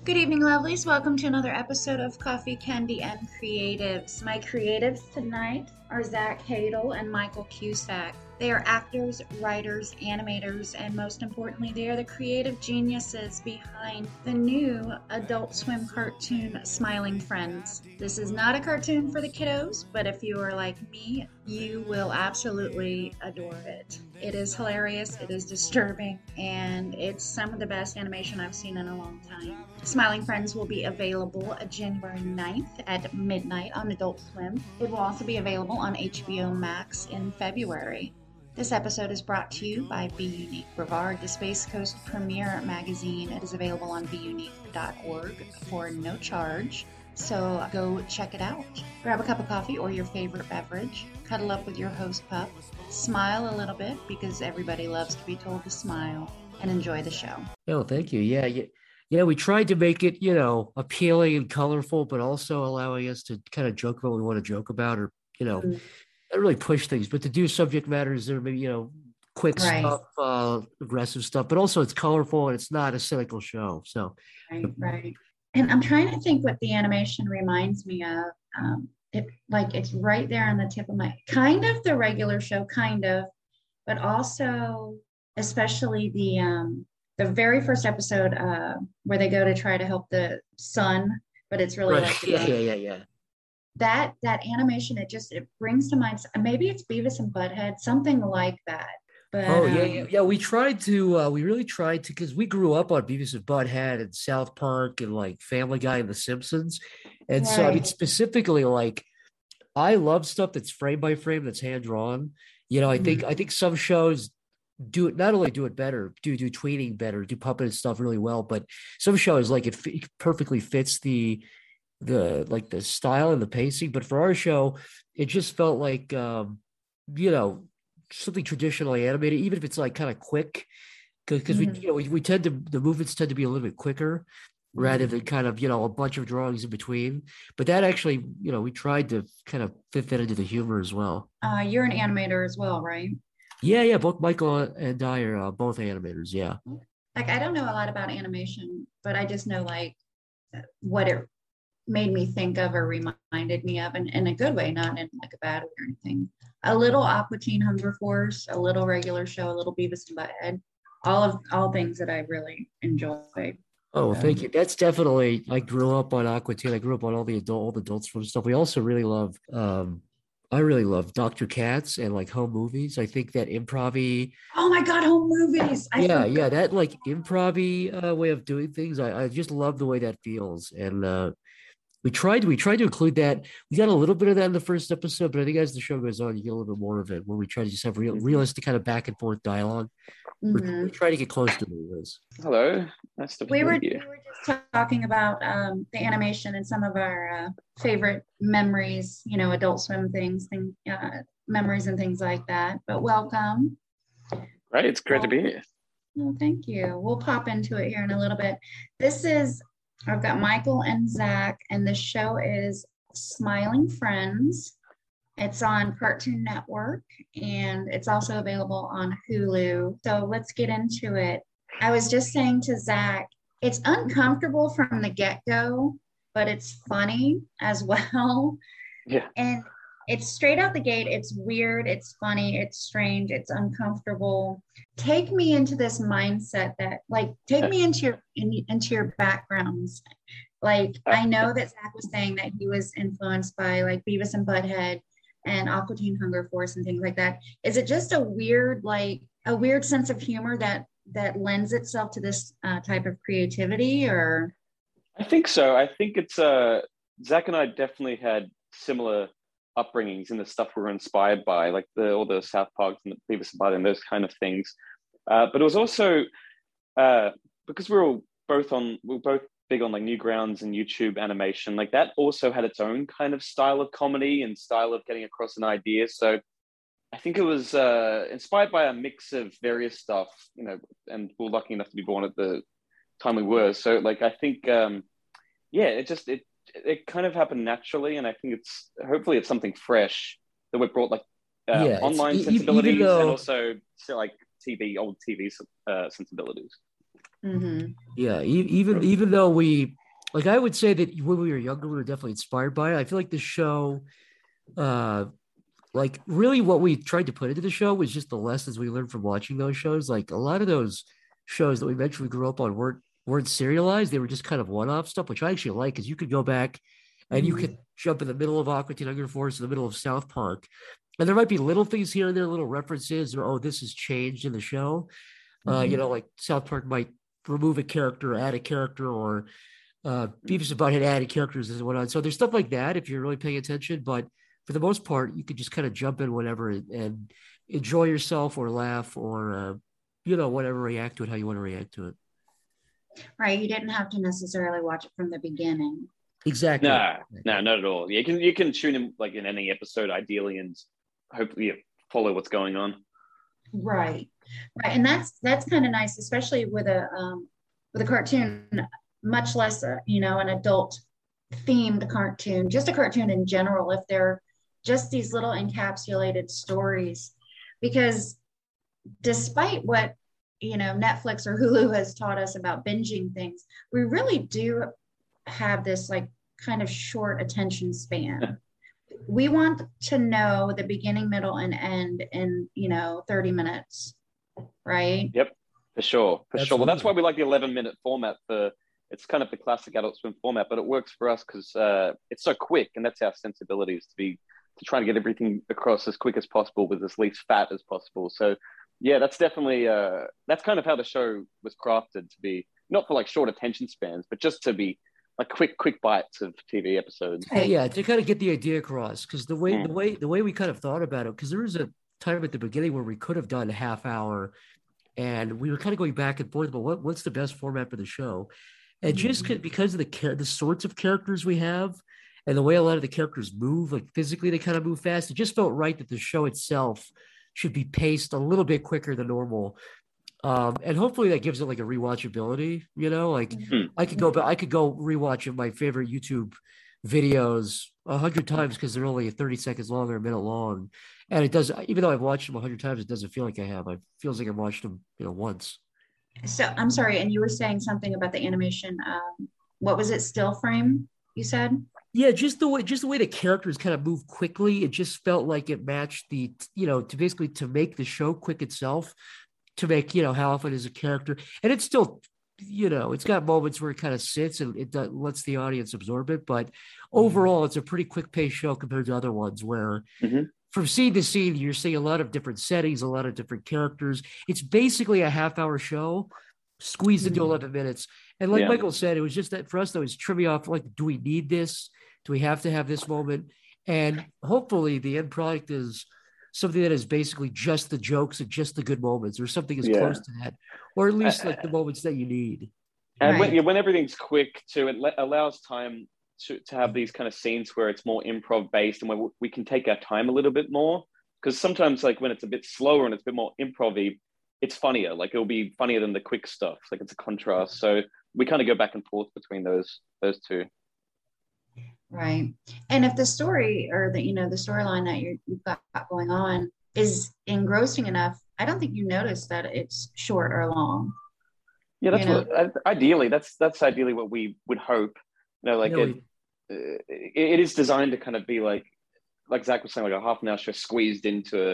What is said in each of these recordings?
Good evening, lovelies. Welcome to another episode of Coffee, Candy, and Creatives. My creatives tonight are Zach Hadel and Michael Cusack. They are actors, writers, animators, and most importantly, they are the creative geniuses behind the new Adult Swim cartoon, Smiling Friends. This is not a cartoon for the kiddos, but if you are like me, you will absolutely adore it. It is hilarious, it is disturbing, and it's some of the best animation I've seen in a long time. Smiling Friends will be available January 9th at midnight on Adult Swim. It will also be available on HBO Max in February. This episode is brought to you by Be Unique Brevard, the Space Coast premier magazine. It is available on beunique.org for no charge, so go check it out. Grab a cup of coffee or your favorite beverage, cuddle up with your host pup, smile a little bit because everybody loves to be told to smile, and enjoy the show. Oh, thank you. Yeah, we tried to make it, appealing and colorful, but also allowing us to kind of joke about what we want to joke about or, not really push things, but to do subject matters that are maybe, quick stuff, aggressive stuff, but also it's colorful and it's not a cynical show. So, right. And I'm trying to think what the animation reminds me of. It's right there on the tip of my, kind of the regular show, but also especially the very first episode where they go to try to help the son, but it's really right. Yeah. That animation, it brings to mind, maybe it's Beavis and Butthead, something like that. But, we really tried to, because we grew up on Beavis and Butthead and South Park and like Family Guy and The Simpsons. And so, I mean, specifically, like, I love stuff that's frame by frame, that's hand drawn. I think some shows not only do it better, do tweeting better, do puppet stuff really well, but some shows, like, it perfectly fits the style and the pacing. But for our show, it just felt like something traditionally animated, even if it's like kind of quick, because we tend to, the movements tend to be a little bit quicker rather than kind of a bunch of drawings in between. But that actually, we tried to kind of fit that into the humor as well. You're an animator as well, right? Yeah, both Michael and I are both animators. Yeah, like, I don't know a lot about animation, but I just know like what it made me think of or reminded me of, in a good way, not in like a bad way or anything. A little Aqua Teen Hunger Force, a little regular show, a little Beavis and Butthead, all things that I really enjoyed. Oh, thank you. That's definitely, I grew up on Aqua Teen. I grew up on all the Adult Swim stuff. We also really love, I really love Dr. Katz and like home movies. I think that improv-y. Oh my God, home movies. That like improv-y way of doing things. I just love the way that feels. And we tried to include that. We got a little bit of that in the first episode, but I think as the show goes on, you get a little bit more of it, where we try to just have realistic kind of back and forth dialogue. We're trying to get close to it, Liz. Hello, nice to meet you. We were just talking about the animation and some of our favorite memories, Adult Swim memories and things like that. But welcome. Right, it's great to be here. Well, thank you. We'll pop into it here in a little bit. I've got Michael and Zach, and the show is Smiling Friends. It's on Cartoon Network, and it's also available on Hulu. So let's get into it. I was just saying to Zach, it's uncomfortable from the get-go, but it's funny as well. Yeah. And it's straight out the gate. It's weird. It's funny. It's strange. It's uncomfortable. Take me into this mindset take me into your backgrounds. Like, I know that Zach was saying that he was influenced by like Beavis and Butthead and Aqua Teen Hunger Force and things like that. Is it just a weird sense of humor that lends itself to this type of creativity, or? I think so. I think it's Zach and I definitely had similar upbringings in the stuff we were inspired by, like all the South Parks and the Beavis and Butthead and those kind of things. But it was also because we were both big on like Newgrounds and YouTube animation. Like, that also had its own kind of style of comedy and style of getting across an idea. So I think it was inspired by a mix of various stuff, and we were lucky enough to be born at the time we were. So like, I think, it kind of happened naturally. And I think hopefully it's something fresh that we brought, like online sensibilities and also like old TV sensibilities. Yeah, even though we like I would say that when we were younger, we were definitely inspired by it. I feel like the show, uh, like really what we tried to put into the show was just the lessons we learned from watching those shows. Like a lot of those shows that we eventually grew up on weren't serialized. They were just kind of one-off stuff, which I actually like because you could go back and you Mhm. could jump in the middle of Aqua Teen Hunger Force in the middle of South Park. And there might be little things here and there, little references, or oh, this has changed in the show. Mhm. Like South Park might remove a character, add a character, or Beavis and Butthead added characters and whatnot. So there's stuff like that if you're really paying attention. But for the most part, you could just kind of jump in whenever and enjoy yourself or laugh or whatever, react to it how you want to react to it. Right. You didn't have to necessarily watch it from the beginning. Exactly. No, no, not at all. You can tune in like in any episode ideally and hopefully follow what's going on. Right. Right. And that's kind of nice, especially with a cartoon, much less an adult themed cartoon, just a cartoon in general, if they're just these little encapsulated stories. Because despite what Netflix or Hulu has taught us about binging things, we really do have this like kind of short attention span. We want to know the beginning, middle, and end in 30 minutes, right? Yep, for sure, for sure. Well, that's Absolutely. why we like the 11-minute format. For it's kind of the classic Adult Swim format, but it works for us because it's so quick, and that's our sensibilities to try and get everything across as quick as possible with as least fat as possible. So, yeah, that's definitely that's kind of how the show was crafted to be not for like short attention spans, but just to be like quick bites of TV episodes. Right. Yeah, to kind of get the idea across, because the way the Mm. way the way we kind of thought about it, because there was a time at the beginning where we could have done a half hour, and we were kind of going back and forth. But what's the best format for the show? And just Mhm. because of the sorts of characters we have, and the way a lot of the characters move, like physically they kind of move fast, it just felt right that the show itself should be paced a little bit quicker than normal. And hopefully that gives it like a rewatchability, like Mm. I could go rewatch my favorite YouTube videos 100 times because they're only 30 seconds long or a minute long. And it does, even though I've watched them 100 times, it doesn't feel like I have. It feels like I've watched them, once. So I'm sorry, and you were saying something about the animation. What was it? Still frame? You said? Yeah, just the way the characters kind of move quickly, it just felt like it matched to basically to make the show quick itself, to make, how often is a character, and it's still, it's got moments where it kind of sits and lets the audience absorb it, but overall, it's a pretty quick paced show compared to other ones where Hmm. from scene to scene, you're seeing a lot of different settings, a lot of different characters. It's basically a half-hour show squeezed into Mhm. 11 minutes. And like Yeah. Michael said, it was just that for us, that was trivia off like, do we need this? Do we have to have this moment? And hopefully the end product is something that is basically just the jokes and just the good moments, or something as close Yeah. to that, or at least Uh, like the moments that you need. And when Right. yeah, when everything's quick too, it allows time to have these kind of scenes where it's more improv based and where we can take our time a little bit more. Because sometimes, like when it's a bit slower and it's a bit more improv it's funnier. Like it'll be funnier than the quick stuff. Like it's a contrast. So we kind of go back and forth between those two. Right. And if the story or the storyline that you've got going on is engrossing enough, I don't think you notice that it's short or long. Yeah, You that's know. what ideally that's ideally what we would hope. Like Yeah, it is designed to kind of be like Zach was saying, like a half an hour show squeezed into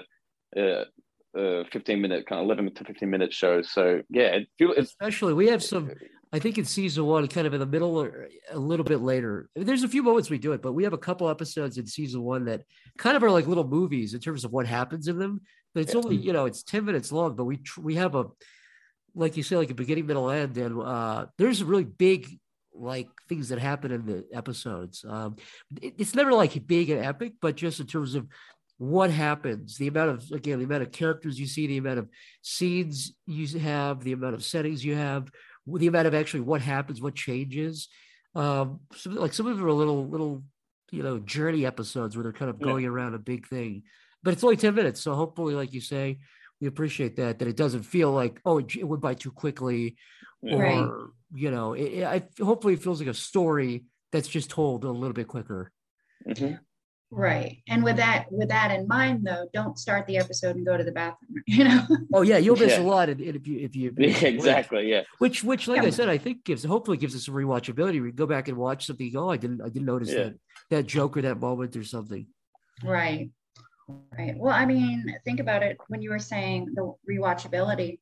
a 15-minute kind of 11 to 15-minute show. So yeah, it's especially we have some, I think in season one, kind of in the middle or a little bit later. I mean, there's a few moments we do it, but we have a couple episodes in season one that kind of are like little movies in terms of what happens in them. But it's yeah, only, it's 10 minutes long, but we have a, like you say, like a beginning, middle, end. And there's really big like things that happen in the episodes. It's never like big and epic, but just in terms of what happens, the amount of characters you see, the amount of scenes you have, the amount of settings you have, the amount of actually what happens, what changes. Some of them are little, journey episodes where they're kind of yeah, going around a big thing, but it's only 10 minutes. So hopefully, like you say, we appreciate that it doesn't feel like, oh, it went by too quickly, yeah. Right. or, hopefully it feels like a story that's just told a little bit quicker. Hmm. Right. And with that in mind though, don't start the episode and go to the bathroom, you know. Oh yeah, you'll miss a Yeah. lot if you Yeah, blink. exactly. Yeah. Which like I Yeah. said, I think hopefully gives us some rewatchability. We can go back and watch something. Oh, I didn't notice Yeah. that joke or that moment or something. Right. Right. Well, I mean, think about it when you were saying the rewatchability.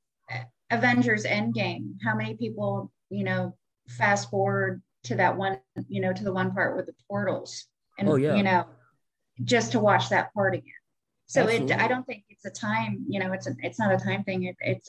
Avengers Endgame, how many people, fast forward to that one, to the one part with the portals Oh and, yeah, just to watch that part again. So absolutely. I don't think it's a time, it's not a time thing.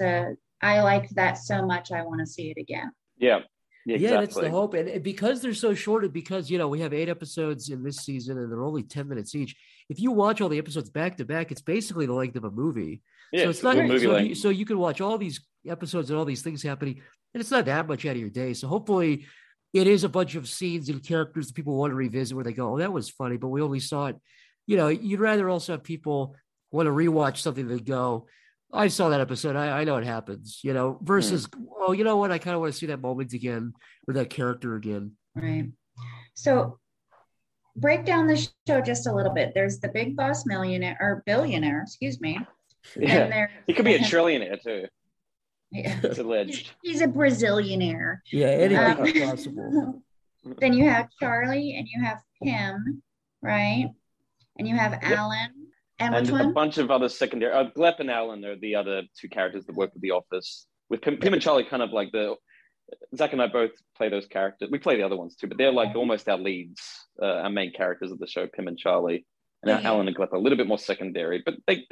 I like that so much. I want to see it again. Yeah. Yeah, Yeah, that's the exactly. hope. And because they're so short, and because, we have 8 episodes in this season and they're only 10 minutes each. If you watch all the episodes back to back, it's basically the length of a movie. Yeah, So it's not, a movie length. so you can watch all these episodes and all these things happening, and it's not that much out of your day. So hopefully it is a bunch of scenes and characters that people want to revisit where they go, oh, that was funny, but we only saw it. You'd rather also have people want to rewatch something than go, I saw that episode. I know what happens, versus, oh, you know what? I kind of want to see that moment again or that character again. Right. So break down the show just a little bit. There's the big boss millionaire or billionaire, excuse me. Yeah. He could be a trillionaire too. Yeah. It's alleged. He's a Brazilianaire. Yeah, anything is possible. Then you have Charlie and you have Pym, right? And you have Alan. And which one? A bunch of other secondary. Glep and Alan are the other two characters that work with the office. With Pym and Charlie, kind of like Zach and I both play those characters. We play the other ones too, but they're like almost our leads, our main characters of the show, Pym and Charlie. And Alan and Glep are a little bit more secondary, but they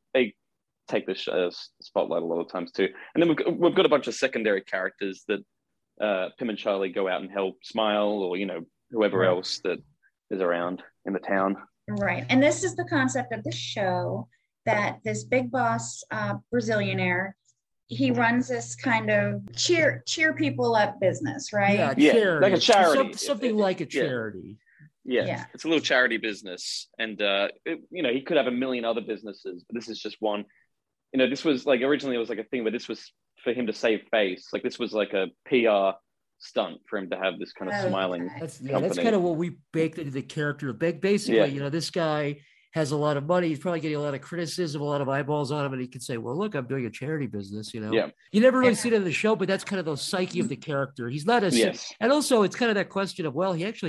take the spotlight a lot of times too. And then we've got a bunch of secondary characters that Pym and Charlie go out and help Smile or whoever else that is around in the town. Right. And this is the concept of the show, that this big boss Brazilianaire, he runs this kind of cheer people up business, right? Yeah, like a charity. Something like a charity. Yeah. It's a little charity business. And, he could have a million other businesses, but this is just one. This was like, originally it was like a thing where this was for him to save face. Like this was like a PR stunt for him to have this kind of smiling company. That's kind of what we baked into the character. Basically, this guy has a lot of money. He's probably getting a lot of criticism, a lot of eyeballs on him, and he can say, well, look, I'm doing a charity business, Yeah. You never really see it in the show, but that's kind of the psyche of the character. He's not and also it's kind of that question of, well,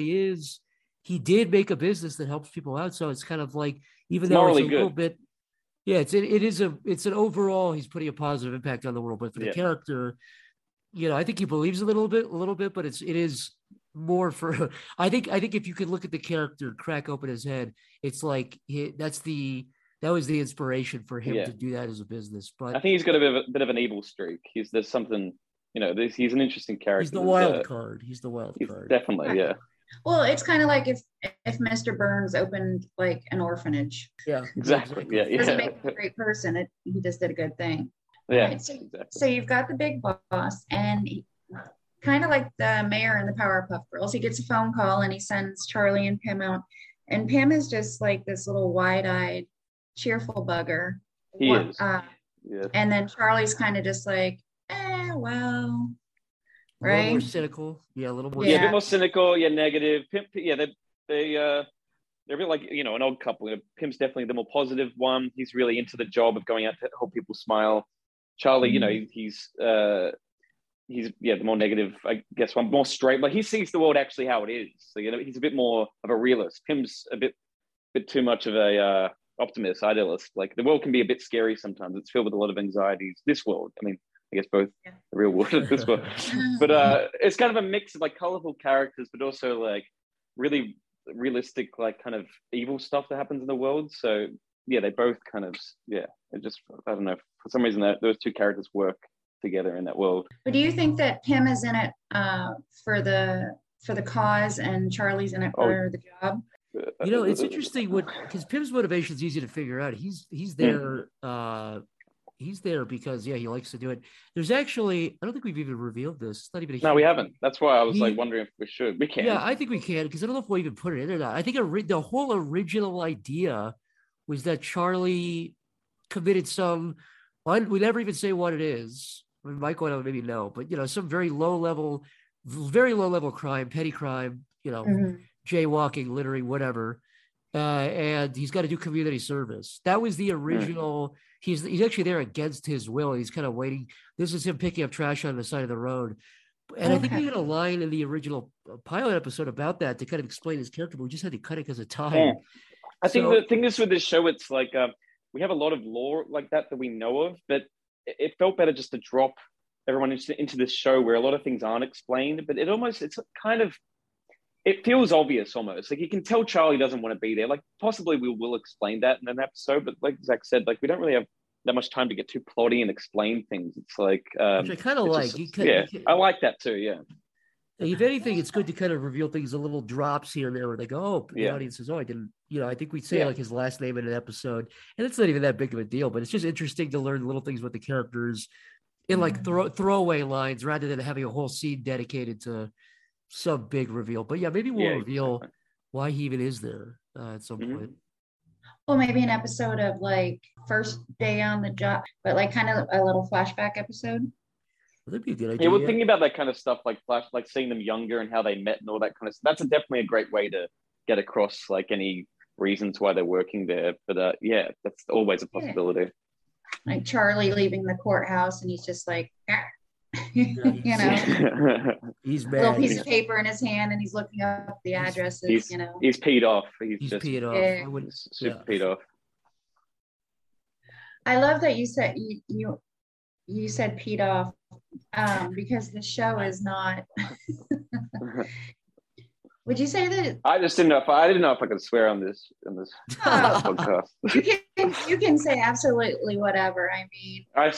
he did make a business that helps people out. So it's kind of like, even though it's a little bit, it's an overall, he's putting a positive impact on the world, but for the character, I think he believes a little bit, but it is more for, I think if you could look at the character, crack open his head, it's like that was the inspiration for him to do that as a business. But I think he's got a bit of an evil streak. There's something, he's an interesting character. He's the wild card. He's the wild card. Definitely, yeah. Well, it's kind of like if Mr. Burns opened like an orphanage. Yeah, exactly. Yeah. He doesn't make him a great person. He just did a good thing. Yeah. Right? So you've got the big boss, and kind of like the mayor in the Powerpuff Girls, he gets a phone call and he sends Charlie and Pym out. And Pym is just like this little wide-eyed, cheerful bugger. He is. And then Charlie's kind of just like, well. Right. A little more cynical. Yeah, a little more. Yeah, a bit more cynical. Yeah, negative. Pym, they're a bit like an odd couple. Pym's definitely the more positive one. He's really into the job of going out to help people smile. Charlie, he's the more negative, I guess, one, more straight. Like he sees the world actually how it is. So he's a bit more of a realist. Pym's a bit too much of a optimist, idealist. Like the world can be a bit scary sometimes. It's filled with a lot of anxieties. This world, I guess both the real world and this world. But it's kind of a mix of like colorful characters, but also like really realistic, like kind of evil stuff that happens in the world. So they both kind of, it just, I don't know, for some reason those two characters work together in that world. But do you think that Pym is in it for the cause and Charlie's in it for the job? It's interesting because Pym's motivation is easy to figure out. He's there. He's there because he likes to do it. There's actually, I don't think we've even revealed this. It's not even. No, we haven't. That's why I was wondering if we should. We can. Yeah, I think we can because I don't know if we'll even put it in or not. I think the whole original idea was that Charlie committed some. We never even say what it is. I mean, Michael and I maybe know, but some very low level crime, petty crime. Jaywalking, littering, whatever. and he's got to do community service. That was the original. He's actually there against his will. He's kind of waiting. This is him picking up trash on the side of the road. And I think we had a line in the original pilot episode about that to kind of explain his character, but we just had to cut it because of time. Yeah. I think the thing is with this show, it's like we have a lot of lore like that we know of, but it felt better just to drop everyone into this show where a lot of things aren't explained, but it feels obvious almost. Like you can tell Charlie doesn't want to be there. Like possibly we will explain that in an episode, but like Zach said, like we don't really have that much time to get too plotty and explain things. It's like which I kind of like. I like that too. Yeah. If anything, it's good to kind of reveal things, a little drops here and there where they go, oh, the audience says, oh, I didn't, I think we'd say like his last name in an episode, and it's not even that big of a deal, but it's just interesting to learn little things with the characters in like throwaway lines rather than having a whole scene dedicated to some big reveal. But yeah, maybe we'll reveal why he even is there at some point. Well, maybe an episode of like first day on the job, but like kind of a little flashback episode. That'd be a good idea. Yeah, we're thinking about that kind of stuff, like seeing them younger and how they met and all that kind of stuff. That's definitely a great way to get across like any reasons why they're working there. But that's always a possibility. Like Charlie leaving the courthouse and he's just like, he's mad. A little piece of paper in his hand and he's looking up the addresses. He's peed off. He's just peed off. Yeah. Super peed off. I love that you said you said peed off because the show is not. Would you say that? I just didn't know if I could swear on this podcast. You can say absolutely whatever. I mean, I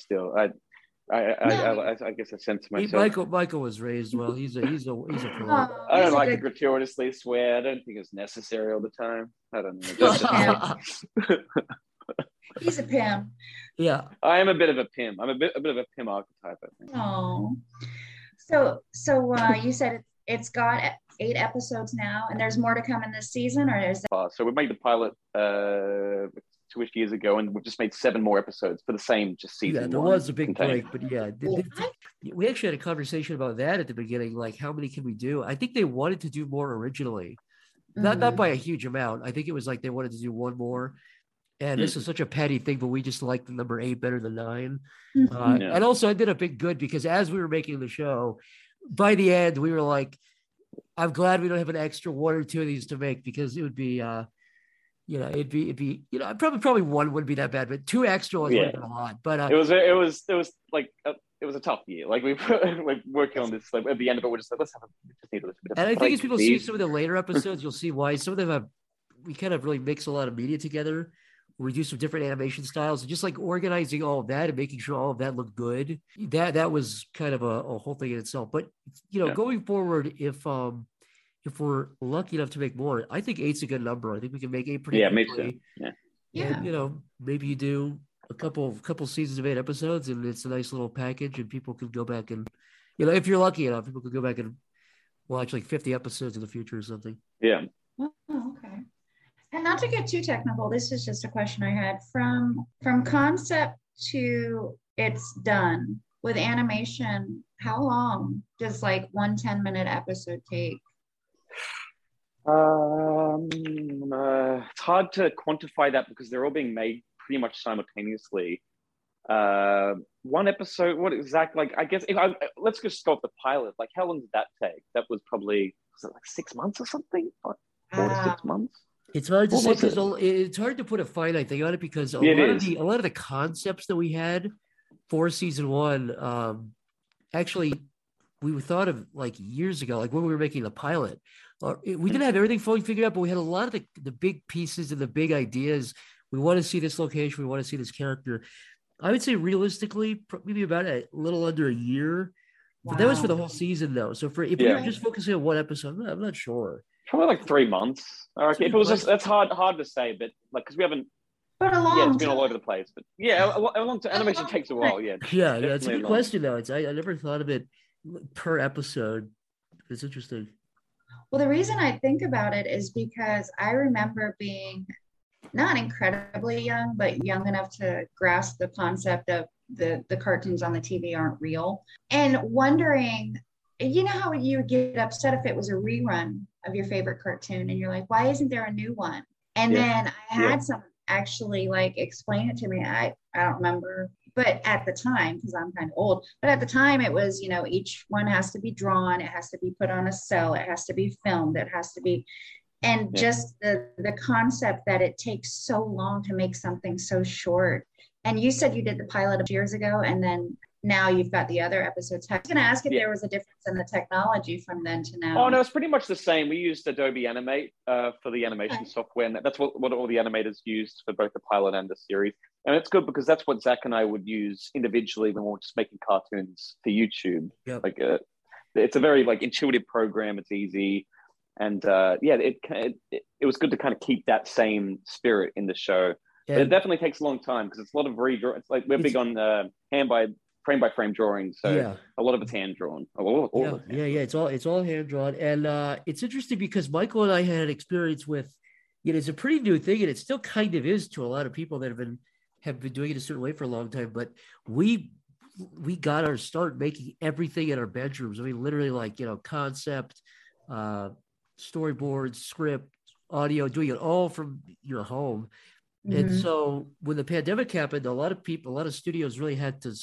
guess I sense myself. Michael was raised well. He's a pro. I don't like to gratuitously swear. I don't think it's necessary all the time. I don't know. He's a pimp. Yeah, I am a bit of a pimp. I'm a bit of a pimp archetype, I think. Oh, so you said it's got 8 episodes now, and there's more to come in this season, or is that? So we made the pilot 2-ish years ago, and we've just made 7 more episodes for the same just season. Yeah, there was a big break, but we actually had a conversation about that at the beginning. Like, how many can we do? I think they wanted to do more originally, not by a huge amount. I think it was like they wanted to do one more. And this is such a petty thing, but we just like the number 8 better than 9. And also, I did a big good because as we were making the show, by the end, we were like, I'm glad we don't have an extra 1 or 2 of these to make because it would be, it'd be, probably 1 wouldn't be that bad, but 2 extra would have been a lot. But it was like it was a tough year. Like we were working on this. Like at the end of it, we're just like, just need a little bit. And I think as people see some of the later episodes, you'll see why some of them we kind of really mix a lot of media together. We do some different animation styles and just like organizing all of that and making sure all of that looked good. That was kind of a whole thing in itself. But going forward, if we're lucky enough to make more, I think 8's a good number. I think we can make 8 pretty quickly. And, maybe you do a couple seasons of 8 episodes, and it's a nice little package, and people can go back and, if you're lucky enough, people could go back and watch like 50 episodes in the future or something. Yeah. Oh, okay. And not to get too technical, this is just a question I had. From concept to it's done with animation, how long does like 1 10-minute episode take? It's hard to quantify that because they're all being made pretty much simultaneously. 1 episode, what exactly? Like, I guess let's just go off the pilot. Like, how long did that take? That was probably like 6 months or something, 4 to 6 months. It's hard to say because it's hard to put a finite thing on it because a lot of the concepts that we had for season 1, actually, we thought of like years ago, like when we were making the pilot. We didn't have everything fully figured out, but we had a lot of the big pieces and the big ideas. We want to see this location. We want to see this character. I would say realistically, maybe about a little under a year. Wow. But that was for the whole season, though. So if we were just focusing on 1 episode, I'm not sure. Probably like 3 months. If it was just, that's hard to say, but like because we haven't. But a long it's been all over the place. But a long time. Animation takes a while. Yeah. It's a good question though. I never thought of it per episode. It's interesting. Well, the reason I think about it is because I remember being not incredibly young, but young enough to grasp the concept of the cartoons on the TV aren't real, and wondering, how you would get upset if it was a rerun of your favorite cartoon and you're like, why isn't there a new one? And then I had some actually like explain it to me. I don't remember, but at the time, because I'm kind of old, but at the time it was, each one has to be drawn, it has to be put on a cell, it has to be filmed, it has to be, and just the concept that it takes so long to make something so short. And you said you did the pilot years ago, and then now you've got the other episodes. I was going to ask if there was a difference in the technology from then to now. Oh, no, it's pretty much the same. We used Adobe Animate for the animation software, and that's what all the animators used for both the pilot and the series. And it's good because that's what Zach and I would use individually when we were just making cartoons for YouTube. Yep. Like, it's a very intuitive program. It's easy, and it was good to kind of keep that same spirit in the show. But it definitely takes a long time because it's a lot of redraw. It's like we're big on frame by frame drawing, so a lot of it's hand drawn. It's all hand drawn, and it's interesting because Michael and I had experience with, it's a pretty new thing, and it still kind of is to a lot of people that have been doing it a certain way for a long time. But we got our start making everything in our bedrooms. I mean, literally, concept, storyboards, script, audio, doing it all from your home. Mm-hmm. And so when the pandemic happened, a lot of studios really had to,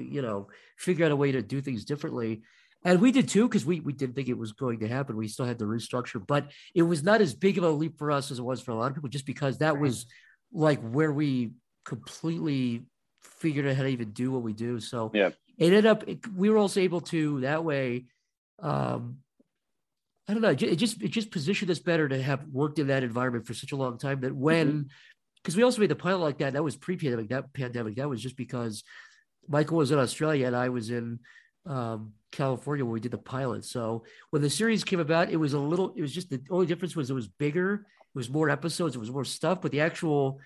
figure out a way to do things differently. And we did too, because we didn't think it was going to happen. We still had to restructure, but it was not as big of a leap for us as it was for a lot of people, just because that was like where we completely figured out how to even do what we do. So it ended up, we were also able to that way. I don't know. It just positioned us better to have worked in that environment for such a long time that when, because we also made the pilot like that. That was pre-pandemic. That pandemic, that was just because Michael was in Australia and I was in California when we did the pilot. So when the series came about, it was just the only difference was it was bigger. It was more episodes. It was more stuff. But the actual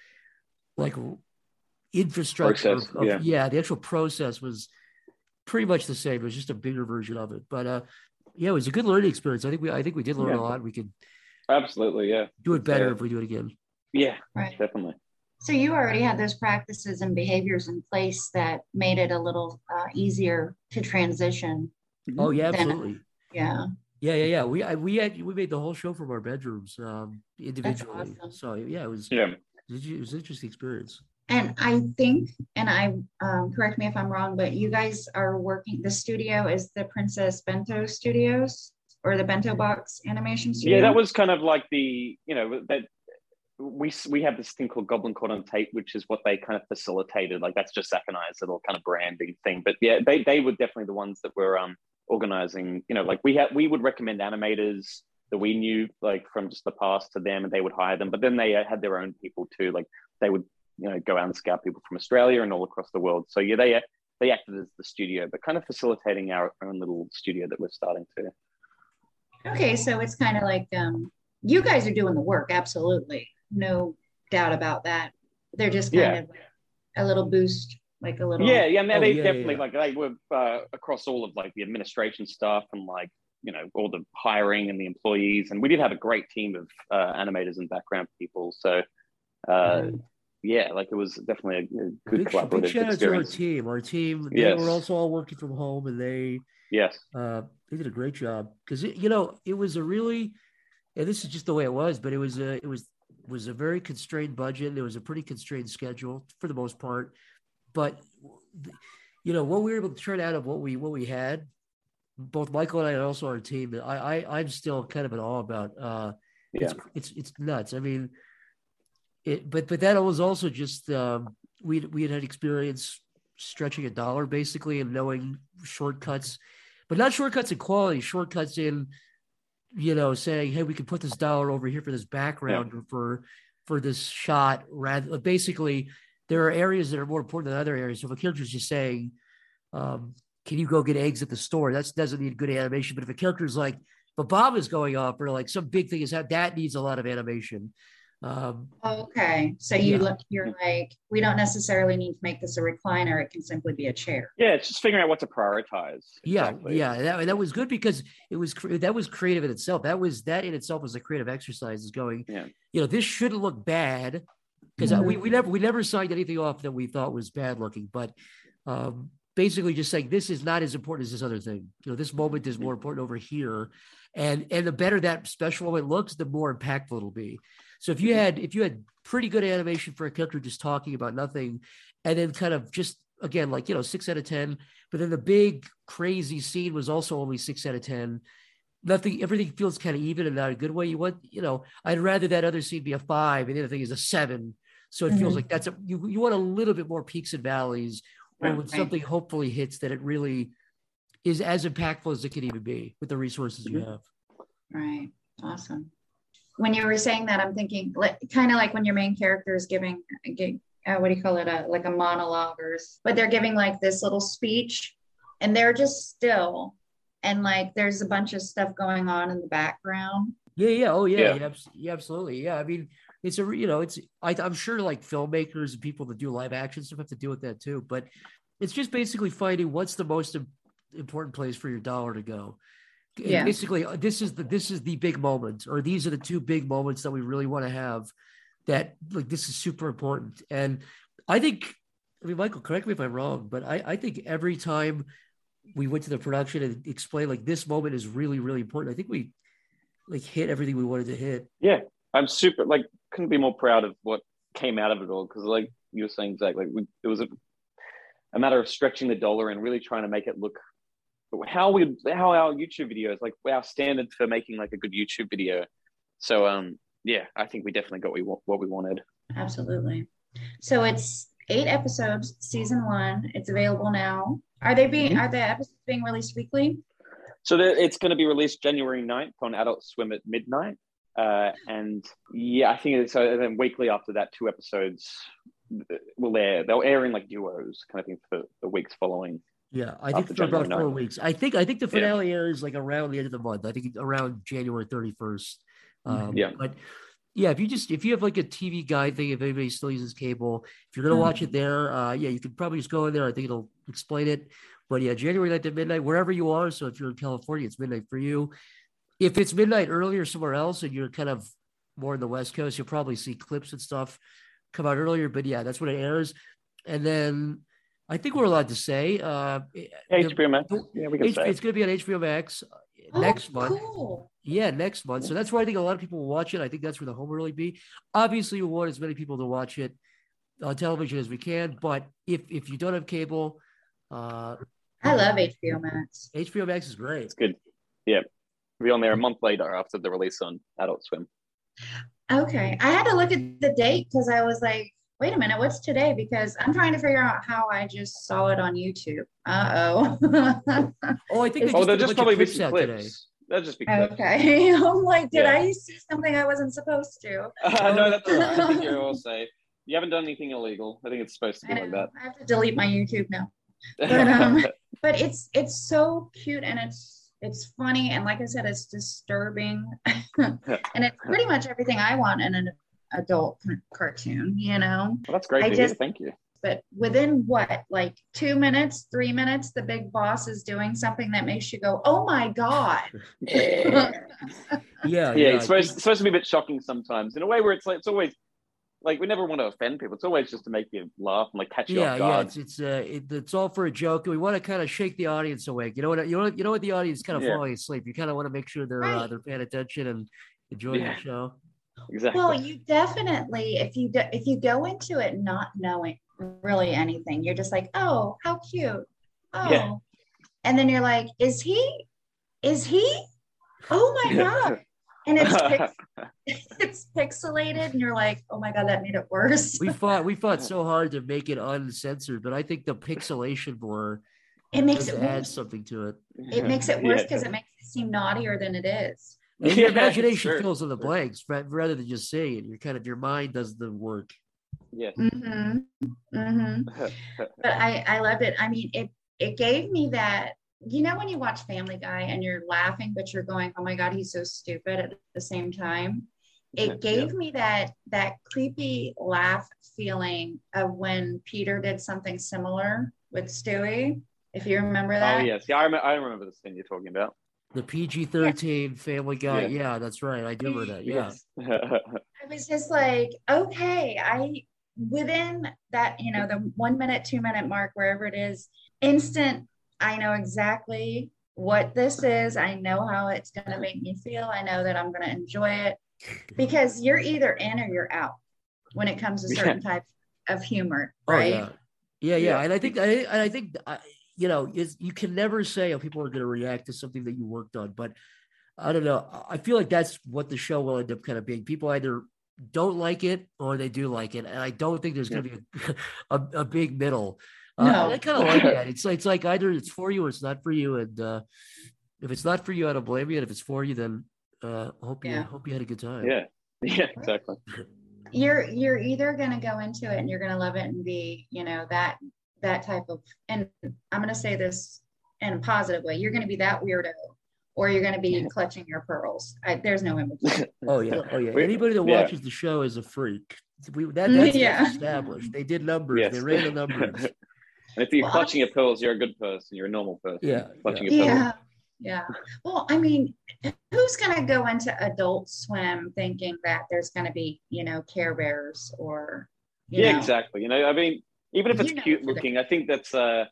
infrastructure the actual process was pretty much the same. It was just a bigger version of it. But it was a good learning experience. I think we did learn a lot. We could absolutely do it better if we do it again. Yeah, definitely. So you already had those practices and behaviors in place that made it a little easier to transition. Oh yeah, absolutely. Yeah. We made the whole show from our bedrooms individually. That's awesome. So it was an interesting experience. And I think, and I correct me if I'm wrong, but you guys are working. The studio is the Princess Bento Studios or the Bento Box Animation Studio. Yeah, that was kind of like the that. We have this thing called Goblin Caught on Tape, which is what they kind of facilitated. Like that's just Zach and I's little kind of branding thing. But yeah, they were definitely the ones that were organizing. We would recommend animators that we knew from just the past to them, and they would hire them. But then they had their own people too. Like they would go out and scout people from Australia and all across the world. So yeah, they acted as the studio, but kind of facilitating our own little studio that we're starting to. Okay, so it's kind of like you guys are doing the work, absolutely. No doubt about that. They're just kind of a little boost, like a little. Yeah. And they definitely they were across all of the administration stuff and all the hiring and the employees. And we did have a great team of animators and background people. So it was definitely a good collaborative big shout experience. Out to our team. They were also all working from home, and they did a great job because it was a really, and this is just the way it was, but it was a very constrained budget. It was a pretty constrained schedule for the most part, but what we were able to turn out of what we had, both Michael and I, and also our team, I'm still kind of in awe about. It's nuts. I mean, but that was also just we had experience stretching $1 basically and knowing shortcuts, but not shortcuts in quality, shortcuts in. Saying, hey, we can put this $1 over here for this background or for this shot. Rather, basically, there are areas that are more important than other areas. So if a character is just saying, can you go get eggs at the store? That doesn't need good animation. But if a character is like, the bomb is going off or some big thing is that needs a lot of animation. Okay. So you're like, we don't necessarily need to make this a recliner. It can simply be a chair. Yeah. It's just figuring out what to prioritize. Exactly. That was good because that was creative in itself. That in itself was a creative exercise is going, this shouldn't look bad because we never signed anything off that we thought was bad looking, but basically just saying this is not as important as this other thing. This moment is more important over here. And the better that special moment looks, the more impactful it'll be. So if you had pretty good animation for a character just talking about nothing, and then kind of just again, 6 out of 10, but then the big crazy scene was also only 6 out of 10. Everything feels kind of even and not a good way. I'd rather that other scene be a 5 and the other thing is a 7. So it feels like you want a little bit more peaks and valleys, or when something hopefully hits that it really is as impactful as it can even be with the resources you have. Right. Awesome. When you were saying that, I'm thinking kind of like when your main character is giving, what do you call it? Like a monologue, but they're giving like this little speech and they're just still. And like, there's a bunch of stuff going on in the background. Yeah. Oh yeah. Yeah, absolutely. Yeah. I mean, I'm sure like filmmakers and people that do live action stuff have to deal with that too, but it's just basically finding what's the most important place for your dollar to go. Yeah. And basically, this is the big moment, or these are the 2 big moments that we really want to have. That like this is super important, and I think, Michael, correct me if I'm wrong, but I think every time we went to the production and explained like this moment is really, really important, I think we like hit everything we wanted to hit. Yeah, I'm super couldn't be more proud of what came out of it all, because like you were saying, Zach, it was a matter of stretching the dollar and really trying to make it look how our YouTube videos, like our standard for making like a good YouTube video. So I think we definitely got what we wanted. Absolutely. So it's 8 episodes, season 1. It's available now. Are the episodes being released weekly? So it's going to be released January 9th on Adult Swim at midnight. And I think it's then weekly after that, 2 episodes will air. They'll air in like duos kind of thing for the weeks following. Yeah, I think for about 4 weeks. I think the finale airs like around the end of the month. I think around January 31st. But yeah, if you have like a TV guide thing, if anybody still uses cable, if you're gonna watch it there, you could probably just go in there. I think it'll explain it. But yeah, January 9th at midnight, wherever you are. So if you're in California, it's midnight for you. If it's midnight earlier somewhere else and you're kind of more in the West Coast, you'll probably see clips and stuff come out earlier. But yeah, that's when it airs. And then I think we're allowed to say HBO Max. Yeah, we can say it's going to be on HBO Max next month. Cool. Yeah, next month. So that's where I think a lot of people will watch it. I think that's where the home will really be. Obviously, we want as many people to watch it on television as we can. But if you don't have cable, I love HBO Max. HBO Max is great. It's good. Yeah, we'll be on there a month later after the release on Adult Swim. Okay, I had to look at the date because I was like, wait a minute, what's today? Because I'm trying to figure out how I just saw it on YouTube. I think they'll just probably be some clips. They'll just be clips. Okay. I'm like, did I see something I wasn't supposed to? No, that's all right. I think you're all safe. You haven't done anything illegal. I think it's supposed to be like that. I have to delete my YouTube now. But it's so cute and it's funny, and like I said, it's disturbing. And it's pretty much everything I want in an adult cartoon, Well, that's great to hear. Thank you. But within like 2 minutes, 3 minutes, the big boss is doing something that makes you go, oh my God. It's supposed to be a bit shocking sometimes in a way where it's always like, we never want to offend people. It's always just to make you laugh and like catch you off guard. It's all for a joke. We want to kind of shake the audience awake. You know what the audience is kind of falling asleep. You kind of want to make sure they're paying attention and enjoying the show. Exactly. Well, you definitely, if you go into it not knowing really anything, you're just like, oh, how cute. Oh, and then you're like, is he? Oh my God. And it's pixelated, and you're like, oh my God, that made it worse. We fought so hard to make it uncensored, but I think the pixelation makes it add something to it. It makes it worse because it makes it seem naughtier than it is. And your imagination fills in the blanks rather than just saying it. Your mind does the work. Yeah. But I loved it. I mean, it gave me that. When you watch Family Guy and you're laughing, but you're going, oh my God, he's so stupid at the same time. It gave me that creepy laugh feeling of when Peter did something similar with Stewie, if you remember that. Oh, yes. Yeah, I remember this thing you're talking about. The PG-13 Family Guy. Yeah, that's right. I do remember that. Yeah. I was just like, okay, within that, the 1 minute, 2 minute mark, wherever it is, instant, I know exactly what this is. I know how it's going to make me feel. I know that I'm going to enjoy it, because you're either in or you're out when it comes to certain types of humor, right? Oh yeah. And I think you can never say how people are going to react to something that you worked on, but I don't know. I feel like that's what the show will end up kind of being. People either don't like it or they do like it, and I don't think there's going to be a big middle. No. I kind of like that. It's like either it's for you or it's not for you, and if it's not for you, I don't blame you, and if it's for you, then hope you had a good time. Yeah, exactly. You're either going to go into it and you're going to love it and be, that type of, and I'm going to say this in a positive way, you're going to be that weirdo, or you're going to be clutching your pearls. There's no in between. Oh yeah. Anybody that watches the show is a freak. That's established. They did numbers. Yes. They ran the numbers. And if you're clutching your pearls, you're a good person. You're a normal person. Yeah. Clutching your pearls. Yeah. Well, I mean, who's going to go into Adult Swim thinking that there's going to be, Care Bears or, exactly. I mean, even if it's cute looking, I think that's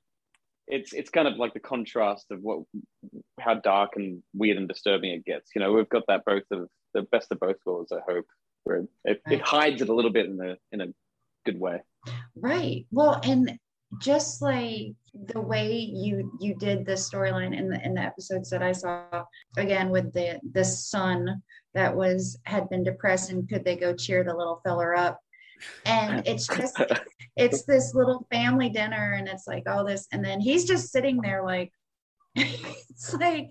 it's kind of like the contrast of how dark and weird and disturbing it gets. We've got that both of the best of both worlds, I hope, where it hides it a little bit in a good way. Right. Well, and just like the way you did the storyline in the episodes that I saw, again with the son that had been depressed, and could they go cheer the little feller up? And it's just it's this little family dinner, and it's like all this, and then he's just sitting there like it's like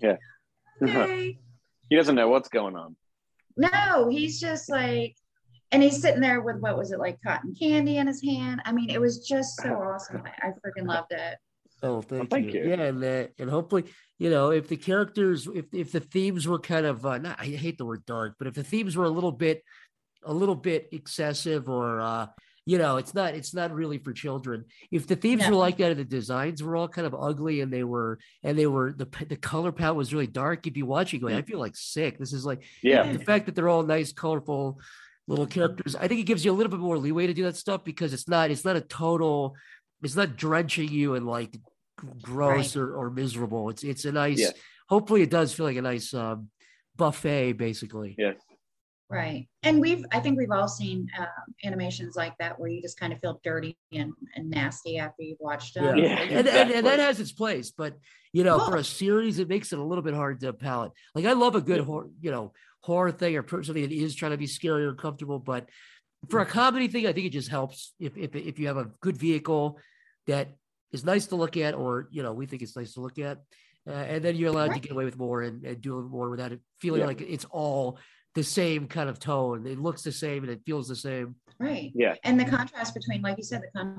okay. He doesn't know what's going on. No, he's just like, and he's sitting there with, what was it, like cotton candy in his hand. I mean, it was just so awesome. I freaking loved it. Oh, thank you. Yeah, and hopefully, if the characters, if the themes were kind of, I hate the word dark, but if the themes were a little bit excessive, or it's not really for children. If the themes were like that and the designs were all kind of ugly, and they were the color palette was really dark, you'd be watching going, I feel like sick. This is like the fact that they're all nice, colorful little characters. I think it gives you a little bit more leeway to do that stuff, because it's not drenching you in like gross or miserable. It's a nice. Hopefully, it does feel like a nice buffet, basically. Yes. Right. And I think we've all seen animations like that where you just kind of feel dirty and nasty after you've watched them. Yeah. And that has its place, but for a series, it makes it a little bit hard to palate. Like, I love a good horror thing, or something that is trying to be scary or uncomfortable, but for a comedy thing, I think it just helps if you have a good vehicle that is nice to look at, or we think it's nice to look at, and then you're allowed to get away with more and do a little more without it feeling like it's all the same kind of tone. It looks the same and it feels the same. Right. Yeah. And the contrast between, like you said,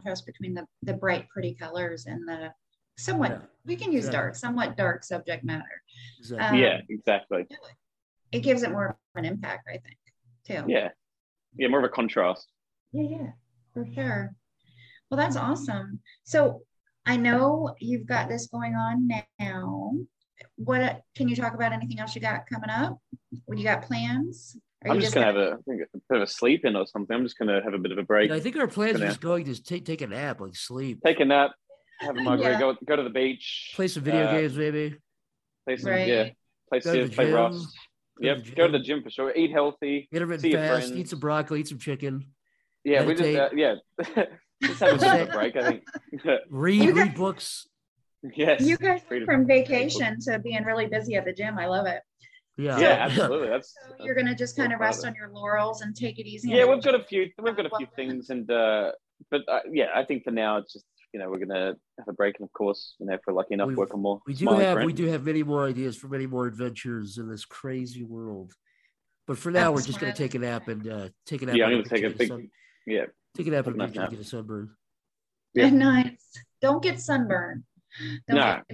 the bright, pretty colors and the somewhat, we can use somewhat dark subject matter. Exactly. Exactly. It gives it more of an impact, I think, too. Yeah, more of a contrast. Yeah, for sure. Well, that's awesome. So I know you've got this going on now. What can you talk about? Anything else you got coming up? What you got plans? I'm just gonna have a bit of a sleep in or something. I'm just gonna have a bit of a break. I think our plans are just going to take a nap, like sleep. Take a nap, have a margarita, go to the beach, play some video games, maybe. Play some play Rust. Yep, go to the gym for sure. Eat healthy. Intermittent fast. Eat some broccoli. Eat some chicken. Yeah, meditate. We just just have a bit of a break. I think. read books. Yes. You guys went from vacation to being really busy at the gym. I love it. Yeah, absolutely. So you're gonna just kind of rest on your laurels and take it easy. Yeah, we've got a few things, and but I think for now it's just we're gonna have a break, and of course if we're lucky enough, work on more. We do have many more ideas for many more adventures in this crazy world. But for now, we're just gonna take a nap and take a nap. Yeah, I'm gonna take a big take a nap and get a sunburn. Yeah. Nice. Don't get sunburned. Well,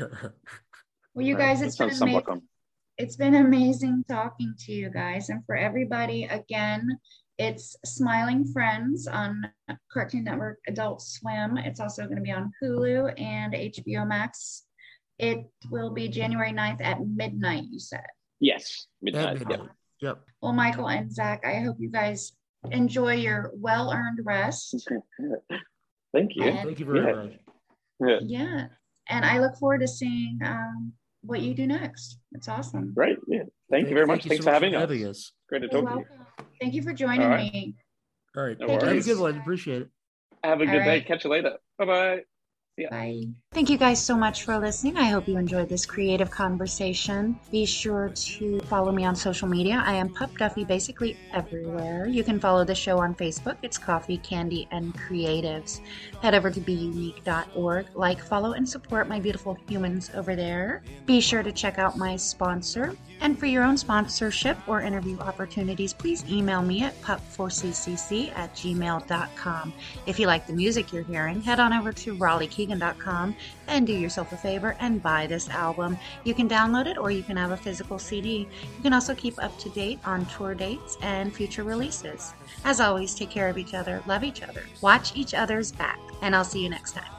you guys, it's been amazing. It's been amazing talking to you guys. And for everybody, again, it's Smiling Friends on Cartoon Network Adult Swim. It's also going to be on Hulu and HBO Max. It will be January 9th at midnight, you said? Yes, midnight. Yep. Well, Michael and Zach, I hope you guys enjoy your well-earned rest. Thank you. Thank you very much. Yeah. And I look forward to seeing what you do next. It's awesome. Right. Yeah. Thank you very much. Thanks for having us. Great to talk to you. Thank you for joining me. All right. No Have a worries. good one. Appreciate it. Have a good day. Catch you later. Bye-bye. Yeah. Bye. Thank you guys so much for listening. I hope you enjoyed this creative conversation. Be sure to follow me on social media. I am Pup Duffy basically everywhere. You can follow the show on Facebook. It's Coffee, Candy, and Creatives. Head over to beunique.org. Like, follow, and support my beautiful humans over there. Be sure to check out my sponsor. And for your own sponsorship or interview opportunities, please email me at pup4ccc@gmail.com. If you like the music you're hearing, head on over to raleighkeegan.com and do yourself a favor and buy this album. You can download it or you can have a physical CD. You can also keep up to date on tour dates and future releases. As always, take care of each other, love each other, watch each other's back, and I'll see you next time.